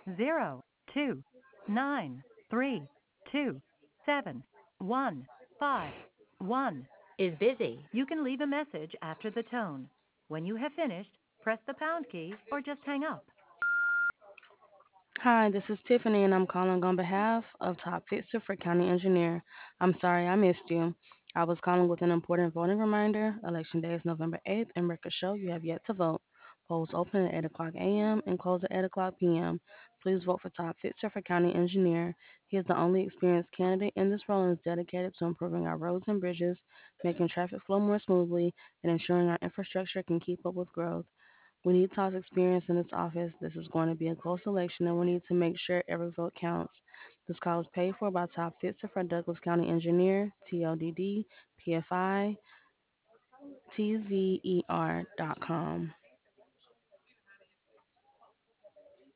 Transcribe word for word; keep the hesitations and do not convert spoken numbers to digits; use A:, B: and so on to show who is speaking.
A: zero two nine three two seven one five one is busy. You can leave a message after the tone. When you have finished, press the pound key or just hang up.
B: Hi, this is Tiffany, and I'm calling on behalf of Top Fixer for County Engineer. I'm sorry I missed you. I was calling with an important voting reminder. Election Day is November eighth, and records show you have yet to vote. Polls open at eight o'clock a m and close at eight o'clock p m. Please vote for Top Fixer for County Engineer. He is the only experienced candidate in this role and is dedicated to improving our roads and bridges, making traffic flow more smoothly, and ensuring our infrastructure can keep up with growth. We need Todd's experience in this office. This is going to be a close election, and we need to make sure every vote counts. This call is paid for by Todd Fitzer for Douglas County Engineer, T O D D, P F I, T Z E R dot com.